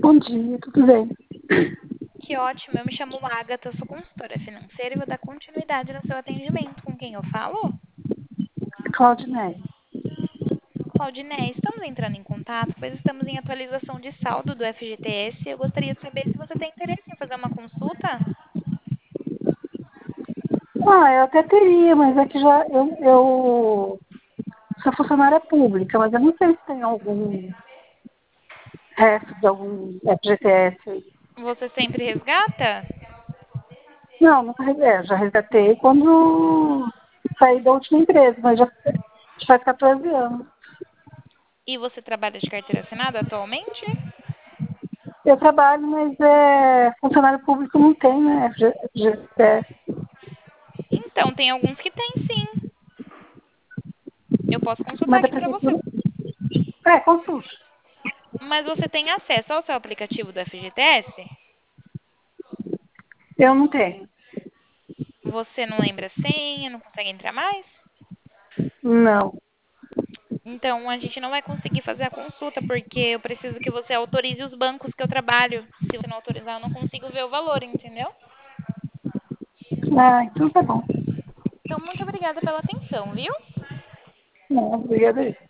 Bom dia, tudo bem? Que ótimo, eu me chamo Agatha, sou consultora financeira e vou dar continuidade no seu atendimento. Com quem eu falo? Claudinei. Claudiné, estamos entrando em contato, pois estamos em atualização de saldo do FGTS e eu gostaria de saber se você tem interesse em fazer uma consulta. Eu até teria, mas é que já eu sou funcionária pública, mas eu não sei se tem algum resto de algum FGTS. Você sempre resgata? Não, nunca já resgatei quando saí da última empresa, mas já faz 14 anos. E você trabalha de carteira assinada atualmente? Eu trabalho, mas funcionário público não tem, né? FGTS. Então, tem alguns que tem sim. Eu posso consultar Mas a aqui para você. prefeitura. Consulte. Mas você tem acesso ao seu aplicativo do FGTS? Eu não tenho. Você não lembra a senha, não consegue entrar mais? Não. Então, a gente não vai conseguir fazer a consulta, porque eu preciso que você autorize os bancos que eu trabalho. Se você não autorizar, eu não consigo ver o valor, entendeu? Então tá bom. Então, muito obrigada pela atenção, viu? Não, obrigada aí.